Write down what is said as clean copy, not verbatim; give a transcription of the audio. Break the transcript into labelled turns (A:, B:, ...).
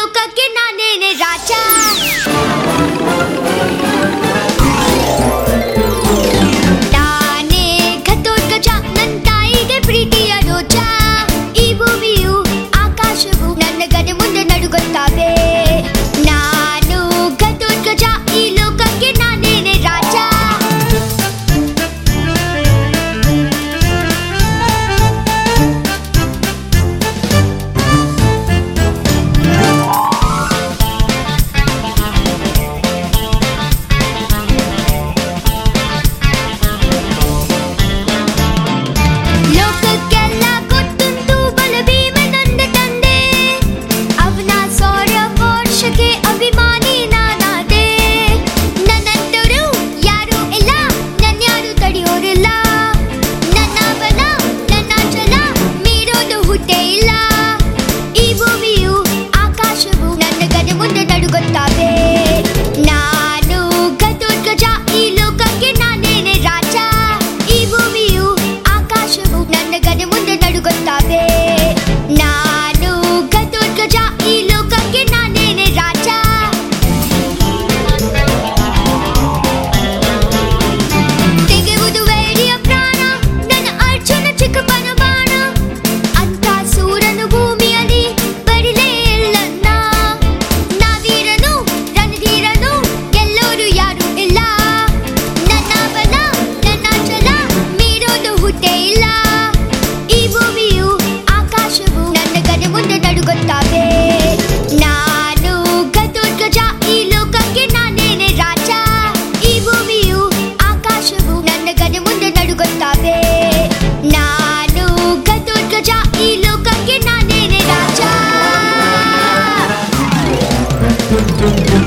A: ಲೋಕಕ್ಕೆ ನಾನೇನೆ ರಾಜ. ನಾನೇ ಘಟೋತ್ಕಚ, ನನ್ನ ತಾಯಿಗೆ ಪ್ರೀತಿಯ ರೋಜ. ಈ ಭೂಮಿಯು ಆಕಾಶವು ನನ್ನ ಗದೆ ಮುಂದೆ ನಡುಗುತ್ತವೆ. ನಾನು ಘಟೋತ್ಕಚ, ಈ ಲೋಕಕ್ಕೆ ನಾನೇನೆ ರಾಜ. ಲೋಕಕ್ಕೆಲ್ಲ ಗೊತ್ತುಂಟು ಬಲಭೀಮನಂದ ತಂದೆ. ಅವನ 100 ವರ್ಷಕ್ಕೆ ಅಭಿಮಾನಿ ನಾನಾದೆ. ನನ್ನಂತರು ಯಾರೂ ಇಲ್ಲ, ನನ್ಯಾರು ತಡೆಯೋರಿಲ್ಲ. ನನ್ನ ಬಲ ನನ್ನ ಛಲ ಮೀರೋದು ಹುಟ್ಟೇ ಇಲ್ಲ. ಈ ಭೂಮಿಯು ಆಕಾಶವು ನನ್ನ ಗದೆ ಮುಂದೆ ನಡುಗುತ್ತವೆ. ನಾನು ಘಟೋತ್ಕಚ, ಈ ಲೋಕಕ್ಕೆ ನಾನೇನೆ ರಾಜ. ಈ ಭೂಮಿಯು ಆಕಾಶವು ನನ್ನ ಗದೆ ಮುಂದೆ ನಡುಗುತ್ತವೆ. ನಾನು ಘಟೋತ್ಕಚ, ಈ ಲೋಕಕ್ಕೆ ನಾನೇನೆ ರಾಜ. ತೆಗೆಯುವುದು ವೈರಿಯ ಪ್ರಾಣ, ನನ್ನ ಅರ್ಜುನ ಚಿಕ್ಕಪ್ಪನ ಬಾಣ. ಅಂತ ಸೂರನು ಭೂಮಿಯಲ್ಲಿ ಬರಿಲೇ ಇಲ್ಲನ್ನ. ನಾವೀರನು ರಣಧೀರನು ಗೆಲ್ಲೋರು ಯಾರೂ ಇಲ್ಲ. ನನ್ನ ಬಲ ನನ್ನ ಛಲ ಮೀರೋದು ಹುಟ್ಟೇ ಇಲ್ಲ. ಈ ಭೂಮಿಯು ಆಕಾಶವು ನನ್ನ ಗದೆ ಮುಂದೆ ನಡುಗುತ್ತವೆ. ನಾನು ಘಟೋತ್ಕಚ, ಈ ಲೋಕಕ್ಕೆ ನಾನೇನೆ ರಾಜ. ಈ ಭೂಮಿಯು ಆಕಾಶವು ನನ್ನ ಗದೆ ಮುಂದೆ ನಡುಗುತ್ತವೆ. ನಾನು ಘಟೋತ್ಕಚ, ಈ ಲೋಕಕ್ಕೆ ನಾನೇನೆ ರಾಜ.